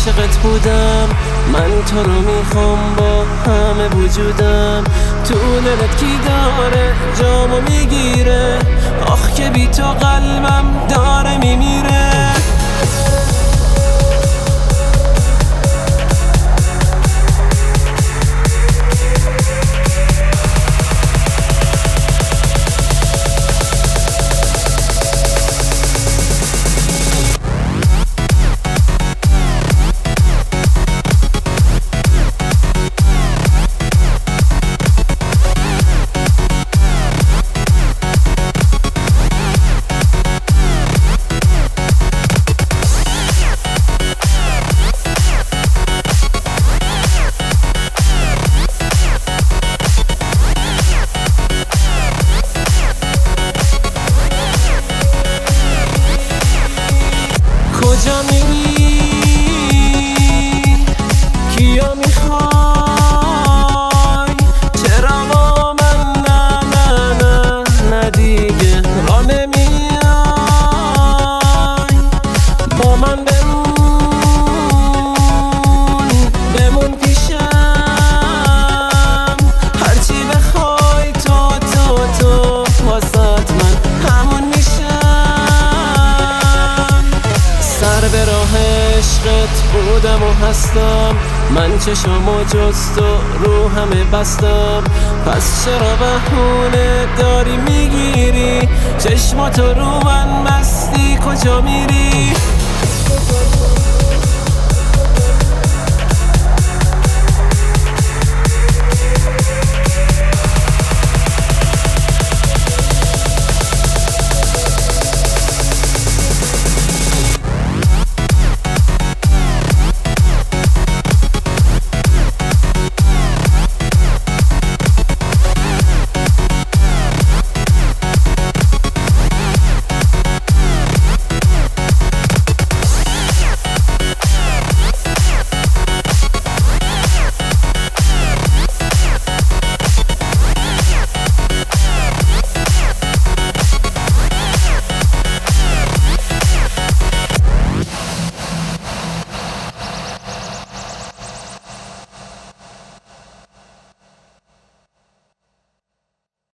عاشقت بودم، من تو رو میخوام با همه وجودم. تو دلت کی داره جامو میگیره، آخ که بی تو قلبم داره میمیره. کجا میری؟ کیا میخوای؟ چرا با من نه نه نه نه دیگه را نمیای؟ با من بمون پیشم، هرچی بخوای تو واسات من همون میشم. سر به راه عشقت بودم و هستم، من چشمو جز تو رو همه بستم. پس چرا بهونه داری میگیری؟ چشماتو رو من مستی کجا میری؟